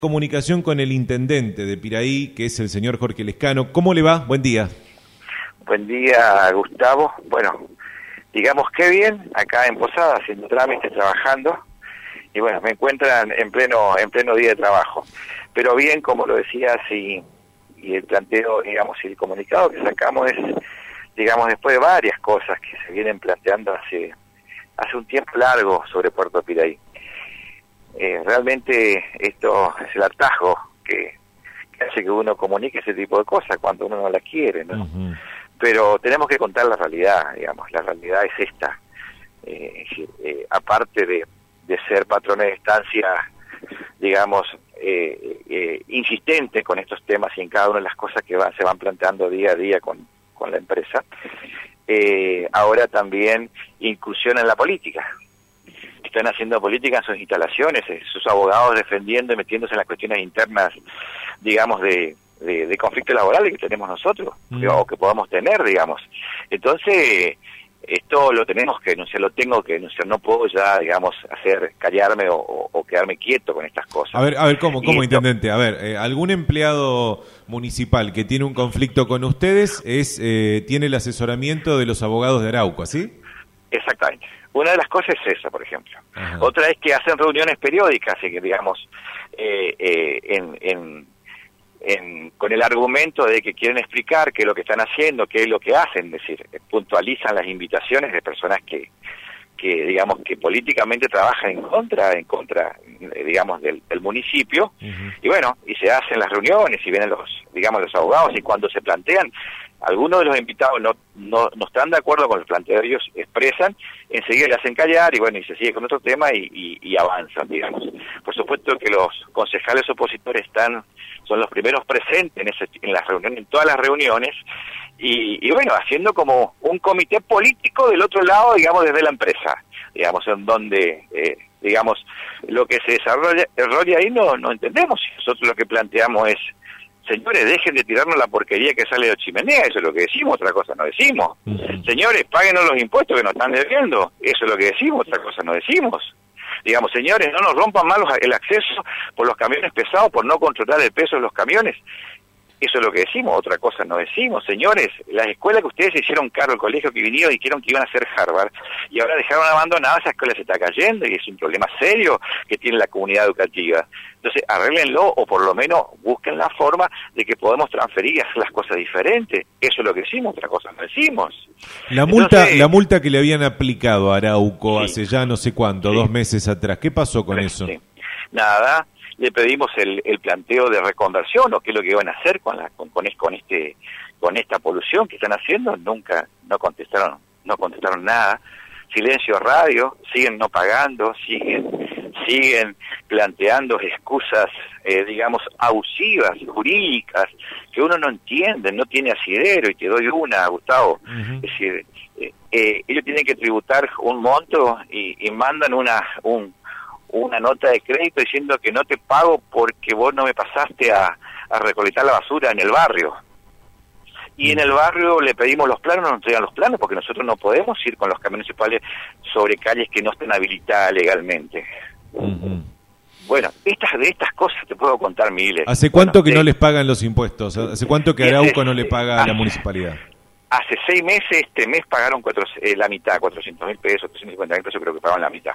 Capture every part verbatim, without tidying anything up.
Comunicación con el intendente de Piraí, que es el señor Jorge Lescano. ¿Cómo le va? Buen día. Buen día, Gustavo. Bueno, digamos que bien, acá en Posada, haciendo trámites, trabajando, y bueno, me encuentran en pleno en pleno día de trabajo. Pero bien, como lo decías, y, y el planteo, digamos, y el comunicado que sacamos es, digamos, después de varias cosas que se vienen planteando hace, hace un tiempo largo sobre Puerto Piraí. Eh, realmente esto es el hartazgo que, que hace que uno comunique ese tipo de cosas cuando uno no la quiere, ¿no? Uh-huh. Pero tenemos que contar la realidad, digamos, la realidad es esta. Eh, eh, aparte de, de ser patrones de estancia, digamos, eh, eh, insistente con estos temas y en cada una de las cosas que van, se van planteando día a día con, con la empresa, eh, ahora también incursión en la política. Están haciendo política en sus instalaciones, sus abogados defendiendo y metiéndose en las cuestiones internas, digamos, de, de, de conflictos laborales que tenemos nosotros, mm. o que podamos tener, digamos. Entonces, esto lo tenemos que denunciar, lo tengo que denunciar, no puedo ya, digamos, hacer callarme o, o, o quedarme quieto con estas cosas. A ver, a ver, ¿cómo, cómo esto, intendente? A ver, eh, algún empleado municipal que tiene un conflicto con ustedes es eh, tiene el asesoramiento de los abogados de Arauco, ¿sí? Exactamente. Una de las cosas es esa, por ejemplo. Ajá. Otra es que hacen reuniones periódicas, y que digamos, eh, eh, en, en, en, con el argumento de que quieren explicar qué es lo que están haciendo, qué es lo que hacen, es decir, puntualizan las invitaciones de personas que, que digamos, que políticamente trabajan en contra, en contra, digamos, del, del municipio, uh-huh. y bueno, y se hacen las reuniones, y vienen los, digamos, los abogados, y cuando se plantean, algunos de los invitados no, no, no están de acuerdo con el planteo, ellos expresan, enseguida le hacen callar y bueno, y se sigue con otro tema y, y, y avanzan, digamos. Por supuesto que los concejales opositores están, son los primeros presentes en, ese, en las reuniones, en todas las reuniones, y, y bueno, haciendo como un comité político del otro lado, digamos, desde la empresa, digamos, en donde, eh, digamos, lo que se desarrolla, desarrolla ahí no, no entendemos. Nosotros lo que planteamos es, señores, dejen de tirarnos la porquería que sale de chimenea, eso es lo que decimos, otra cosa no decimos. Uh-huh. Señores, páguenos los impuestos que nos están debiendo, eso es lo que decimos, otra cosa no decimos. Digamos, señores, no nos rompan mal el acceso por los camiones pesados, por no controlar el peso de los camiones, eso es lo que decimos, otra cosa no decimos. Señores, las escuelas que ustedes se hicieron cargo, el colegio que vinieron y dijeron que iban a ser Harvard, y ahora dejaron abandonada, esa escuela se está cayendo y es un problema serio que tiene la comunidad educativa. Entonces, arréglenlo o por lo menos busquen la forma de que podamos transferir y hacer las cosas diferentes. Eso es lo que decimos, otra cosa no decimos. La multa, Entonces, la multa que le habían aplicado a Arauco sí, hace ya no sé cuánto, sí, dos meses atrás, ¿qué pasó con sí, eso? Sí. Nada. Le pedimos el, el planteo de reconversión o qué es lo que iban a hacer con la con, con, con este con esta polución que están haciendo. Nunca no contestaron no contestaron nada. Silencio radio, siguen no pagando, siguen siguen planteando excusas, eh, digamos, abusivas, jurídicas, que uno no entiende, no tiene asidero. Y te doy una, Gustavo. Uh-huh. Es decir, eh, eh, ellos tienen que tributar un monto y, y mandan una un una nota de crédito diciendo que no te pago porque vos no me pasaste a, a recolectar la basura en el barrio. Y en el barrio le pedimos los planos, no nos entregan los planos porque nosotros no podemos ir con los camiones municipales sobre calles que no estén habilitadas legalmente. Uh-huh. Bueno, estas de estas cosas te puedo contar miles. ¿Hace cuánto bueno, que de, no les pagan los impuestos? ¿Hace cuánto que Arauco no le paga hace, a la municipalidad? Hace seis meses, este mes pagaron cuatro, eh, la mitad, cuatrocientos mil pesos, trescientos cincuenta mil pesos, creo que pagaron la mitad.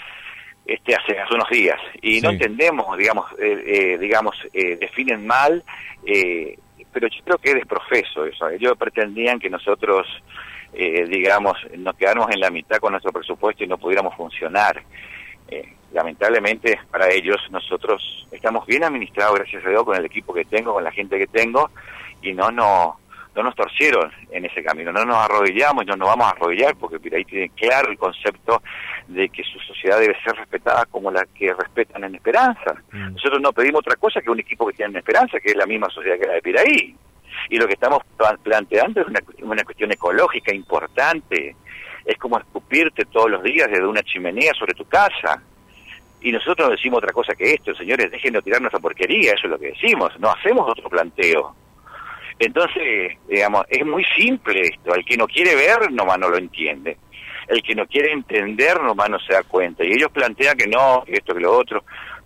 Este hace, hace unos días, y sí, no entendemos, digamos, eh, eh, digamos, eh, definen mal, eh, pero yo creo que es desprofeso eso. Ellos pretendían que nosotros, eh, digamos, nos quedáramos en la mitad con nuestro presupuesto y no pudiéramos funcionar. Eh, lamentablemente para ellos nosotros estamos bien administrados, gracias a Dios, con el equipo que tengo, con la gente que tengo, y no nos no nos torcieron en ese camino, no nos arrodillamos y no nos vamos a arrodillar porque Piraí tiene claro el concepto de que su sociedad debe ser respetada como la que respetan en Esperanza. Mm. Nosotros no pedimos otra cosa que un equipo que tiene en Esperanza, que es la misma sociedad que la de Piraí. Y lo que estamos planteando es una, una cuestión ecológica importante. Es como escupirte todos los días desde una chimenea sobre tu casa. Y nosotros no decimos otra cosa que esto, señores, dejen de tirar nuestra porquería, eso es lo que decimos, no hacemos otro planteo. Entonces, digamos, es muy simple esto, el que no quiere ver nomás no lo entiende. el que no quiere entender nomás no se da cuenta, y ellos plantean que no, que esto, que lo otro.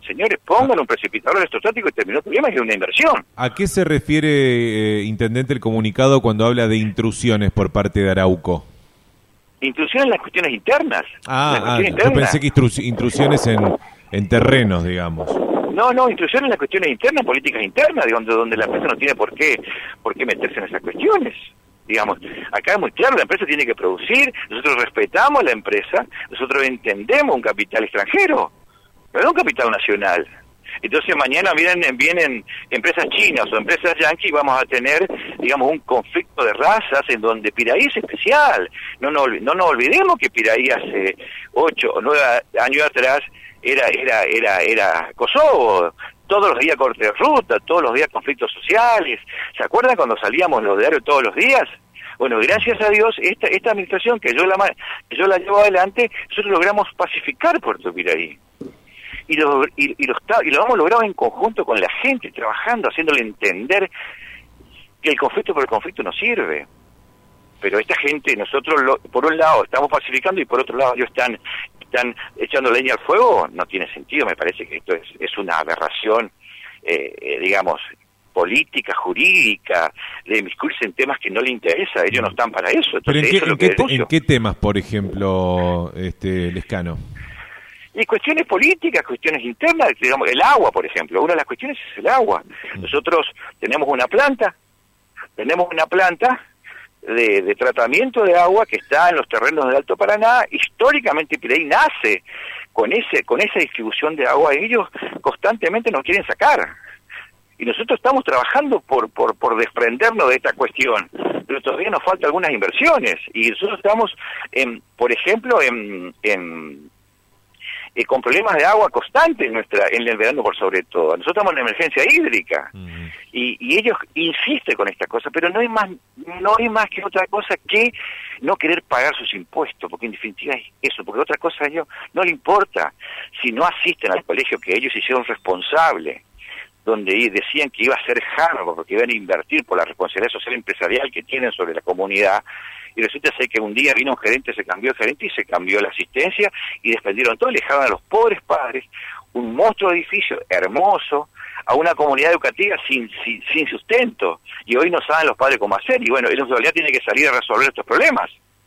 Señores, pongan un precipitador electrostático y terminó el problema, es una inversión. ¿A qué se refiere, eh, intendente, el comunicado cuando habla de intrusiones por parte de Arauco? Intrusiones en las cuestiones internas. Ah, las ah yo internas. pensé que intrusiones en, en terrenos, digamos. No, no, intrusiones en las cuestiones internas, políticas internas, donde, donde la empresa no tiene por qué, por qué meterse en esas cuestiones. Digamos, acá es muy claro, la empresa tiene que producir, nosotros respetamos a la empresa, nosotros entendemos un capital extranjero, pero no un capital nacional. Entonces mañana vienen, vienen empresas chinas o empresas yanquis y vamos a tener, digamos, un conflicto de razas en donde Piraí es especial. No nos, no nos olvidemos que Piraí hace ocho o nueve años atrás era, era, era, era Kosovo. Todos los días corte de ruta, todos los días conflictos sociales. ¿Se acuerdan cuando salíamos los diarios todos los días? Bueno, gracias a Dios, esta, esta administración que yo la que yo la llevo adelante, nosotros logramos pacificar Puerto Piraí. Y lo, y, y, lo está, y lo hemos logrado en conjunto con la gente, trabajando, haciéndole entender que el conflicto por el conflicto no sirve. Pero esta gente, nosotros, lo, por un lado, estamos pacificando y por otro lado, ellos están, están echando leña al fuego. No tiene sentido, me parece que esto es, es una aberración, eh, eh, digamos, política, jurídica, de inmiscuirse en temas que no le interesa. Ellos no están para eso. Entonces, ¿Pero en qué, eso es lo en que qué, denuncio. en qué temas, por ejemplo, este Lescano? Y cuestiones políticas, cuestiones internas, digamos, el agua, por ejemplo. Una de las cuestiones es el agua. Nosotros tenemos una planta, tenemos una planta de, de tratamiento de agua que está en los terrenos del Alto Paraná. Históricamente Piraí nace con ese con esa distribución de agua. Ellos constantemente nos quieren sacar. Y nosotros estamos trabajando por, por, por desprendernos de esta cuestión. Pero todavía nos faltan algunas inversiones. Y nosotros estamos, en, por ejemplo, en... en Eh, con problemas de agua constantes en nuestra en el verano por sobre todo. Nosotros estamos en emergencia hídrica uh-huh. y, y ellos insisten con esta cosa, pero no hay más no hay más que otra cosa que no querer pagar sus impuestos, porque en definitiva es eso, porque otra cosa a ellos no le importa. Si no asisten al colegio que ellos hicieron responsable, donde decían que iba a ser Harvard, porque iban a invertir por la responsabilidad social empresarial que tienen sobre la comunidad, y resulta ser que un día vino un gerente, se cambió el gerente y se cambió la asistencia y despedieron todo, y dejaron a los pobres padres un monstruo edificio hermoso a una comunidad educativa sin, sin, sin sustento, y hoy no saben los padres cómo hacer, y bueno, ellos en realidad tienen que salir a resolver estos problemas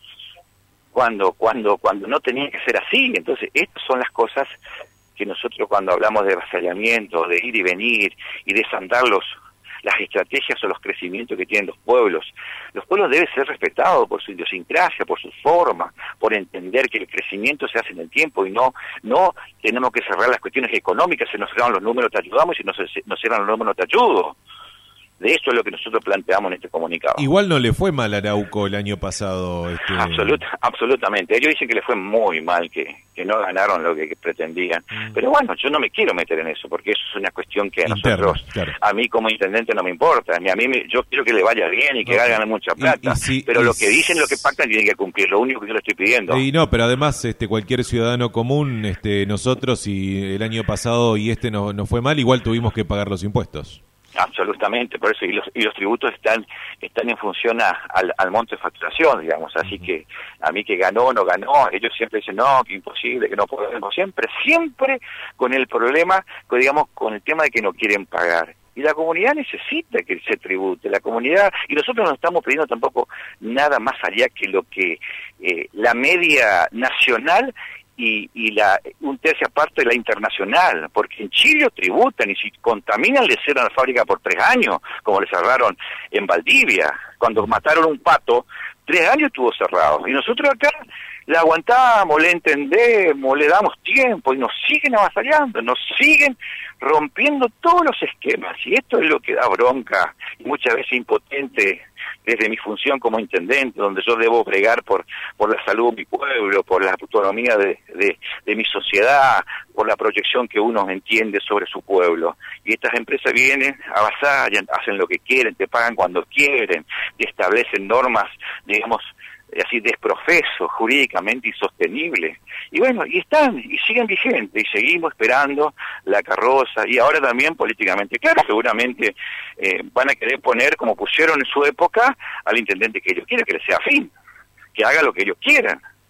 cuando cuando cuando no tenía que ser así. Entonces estas son las cosas que nosotros cuando hablamos de avasallamiento, de ir y venir y desandar los las estrategias o los crecimientos que tienen los pueblos. Los pueblos deben ser respetados por su idiosincrasia, por su forma, por entender que el crecimiento se hace en el tiempo y no no tenemos que cerrar las cuestiones económicas. Si nos cerran los números te ayudamos y si nos, nos cierran los números te ayudo. De eso es lo que nosotros planteamos en este comunicado. Igual no le fue mal a Arauco el año pasado. Este... Absoluta, absolutamente. Ellos dicen que le fue muy mal, que, que no ganaron lo que, que pretendían. Mm. Pero bueno, yo no me quiero meter en eso, porque eso es una cuestión que a Interna, nosotros, claro. A mí como intendente no me importa. Ni a mí, me, yo quiero que le vaya bien y que okay. ganen mucha plata. Y, y si, pero y lo que dicen, lo que pactan, tienen que cumplir. Lo único que yo le estoy pidiendo. Y no, pero además este cualquier ciudadano común, este nosotros, y el año pasado y este no, no fue mal, igual tuvimos que pagar los impuestos. Absolutamente, por eso, y los, y los tributos están están en función a, al, al monto de facturación, digamos, así uh-huh. que a mí que ganó o no ganó, ellos siempre dicen, no, que imposible, que no podemos, siempre, siempre con el problema, con, digamos, con el tema de que no quieren pagar. Y la comunidad necesita que se tribute, la comunidad, y nosotros no estamos pidiendo tampoco nada más allá que lo que eh, la media nacional y, y la un tercia parte de la internacional, porque en Chile tributan y si contaminan le cierran la fábrica por tres años, como le cerraron en Valdivia, cuando mataron un pato, tres años estuvo cerrado, y nosotros acá la aguantamos, le entendemos, le damos tiempo, y nos siguen avasallando, nos siguen rompiendo todos los esquemas, y esto es lo que da bronca, y muchas veces impotente, desde mi función como intendente, donde yo debo bregar por por la salud de mi pueblo, por la autonomía de, de, de mi sociedad, por la proyección que uno entiende sobre su pueblo. Y estas empresas vienen, avasallan, hacen lo que quieren, te pagan cuando quieren, te establecen normas, digamos, así desprofeso, jurídicamente insostenible. Y bueno, y están, y siguen vigentes, y seguimos esperando la carroza, y ahora también políticamente, claro, seguramente eh, van a querer poner, como pusieron en su época, al intendente que ellos quieren, que le sea afín, que haga lo que ellos quieran.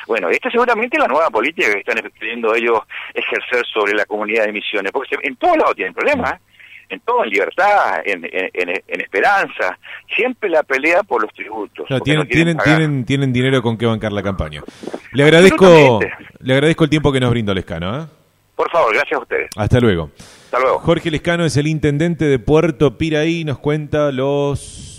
Bueno, esta seguramente es la nueva política que están queriendo ellos ejercer sobre la comunidad de Misiones, porque en todos lados tienen problemas, ¿eh? En todo, en libertad, en, en, en, en esperanza, siempre la pelea por los tributos. No, tienen, no tienen, tienen, tienen, tienen dinero con que bancar la campaña. Le agradezco, le agradezco el tiempo que nos brindó Lescano, ¿eh? Por favor, gracias a ustedes. Hasta luego. Hasta luego. Jorge Lescano es el intendente de Puerto Piraí, nos cuenta los